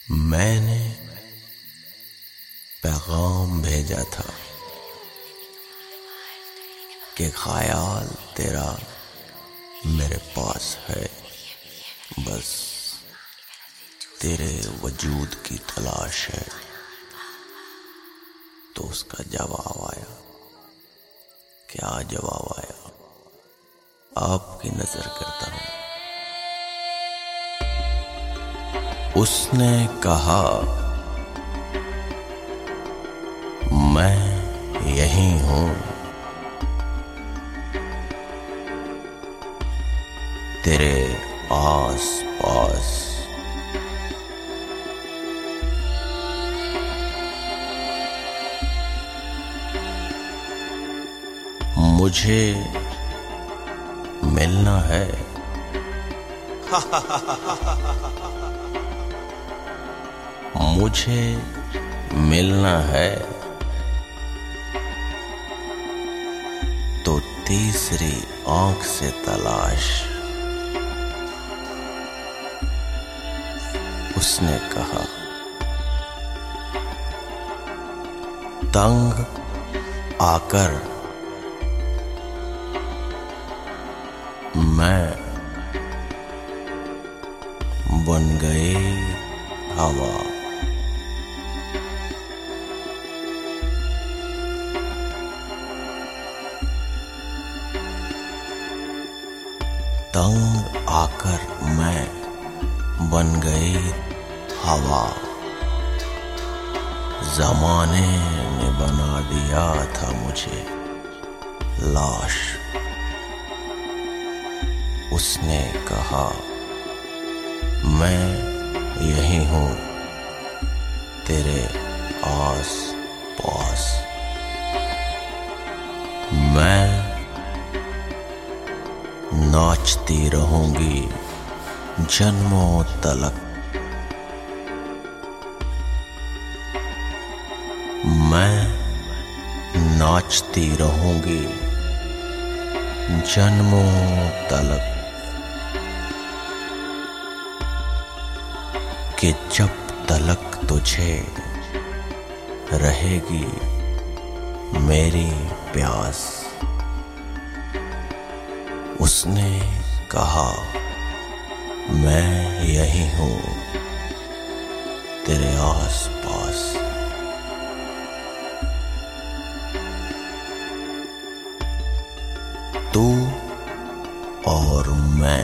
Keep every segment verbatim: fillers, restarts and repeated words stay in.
मैंने पैगाम भेजा था कि ख्याल तेरा मेरे पास है, बस तेरे वजूद की तलाश है। तो उसका जवाब आया। क्या जवाब आया? आपकी नजर करता हूं। उसने कहा, मैं यही हूं, तेरे आस पास। मुझे मिलना है। मुझे मिलना है तो तीसरी आंख से तलाश। उसने कहा, तंग आकर मैं बन गई हवा। तंग आकर मैं बन गई हवा। ज़माने ने बना दिया था मुझे लाश। उसने कहा, मैं यही हूं, तेरे आस पास। मैं नाचती रहूंगी जन्मों तलक। मैं नाचती रहूंगी जन्मों तलक, कि जब तलक तुझे रहेगी मेरी प्यास। उसने कहा, मैं यही हूं, तेरे आस पास। तू और मैं,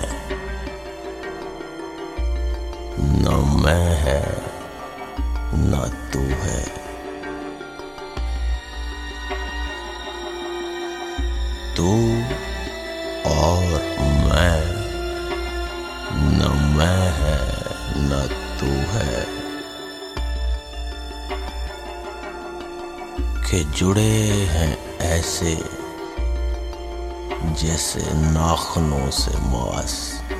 न मैं है न तू है। तू और मैं, न मैं है न तू है, कि जुड़े हैं ऐसे जैसे नाखूनों से मांस।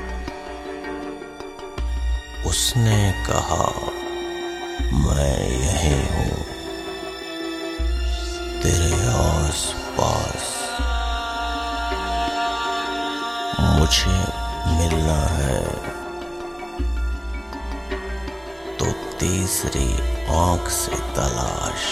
उसने कहा, मैं यही हूं, तेरे आस पास। मुझे मिलना है तो तीसरी आंख से तलाश।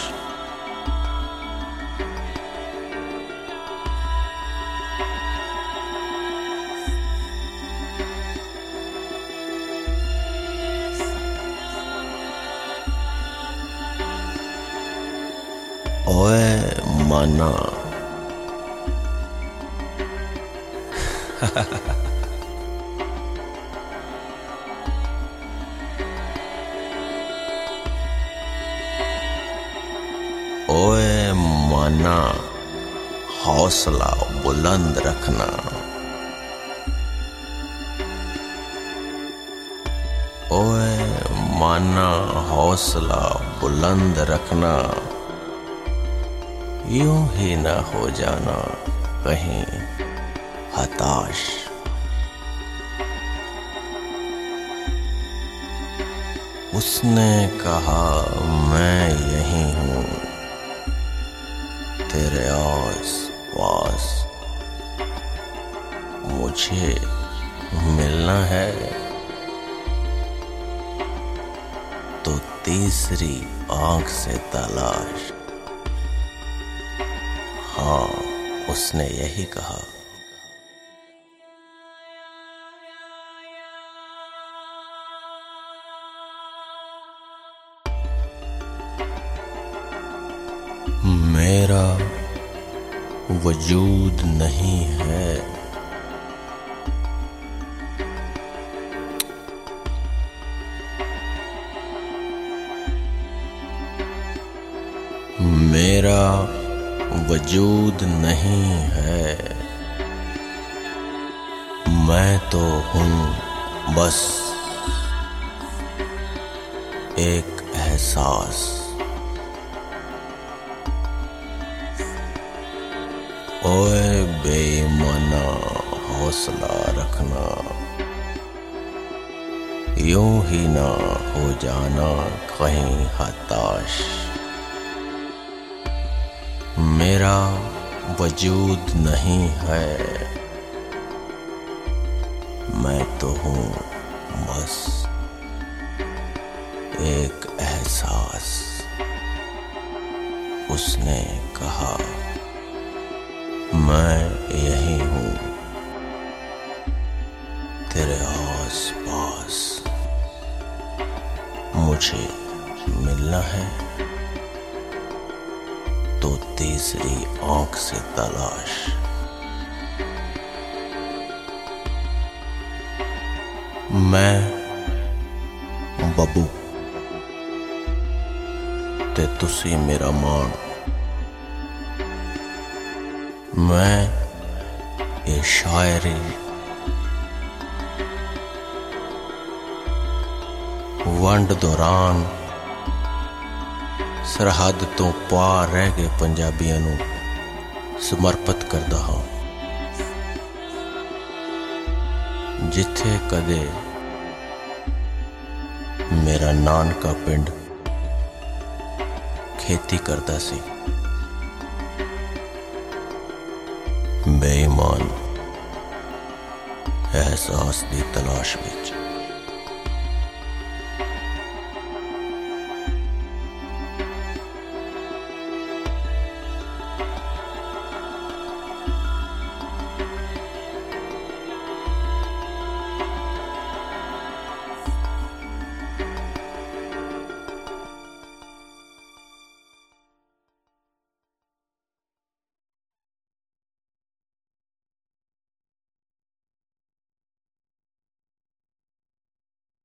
ओए माना, ओए माना, हौसला बुलंद रखना। ओए माना, हौसला बुलंद रखना। यूं ही न हो जाना कहीं हताश। उसने कहा, मैं यही हूं, तेरे आस पास। मुझे मिलना है तो तीसरी आंख से तलाश। हाँ, उसने यही कहा। मेरा वजूद नहीं है, मेरा वजूद नहीं है, मैं तो हूँ बस एक एहसास। ओए बेईमाना, हौसला रखना, यूं ही ना हो जाना कहीं हताश। मेरा वजूद नहीं है, मैं तो हूँ बस एक एहसास। उसने कहा, मैं यही हूँ तेरे आस पास, मुझे मिलना है तो तीसरी आंख से तलाश। मैं बब्बू ते तुसी मेरा मान। मैं ये शायरी वंड दौरान सरहद तो पार रह गए पंजाबियों नूं समर्पित करदा हां, जिथे कदे मेरा नानका पिंड खेती करदा सी। बेईमान एहसास दी तलाश में।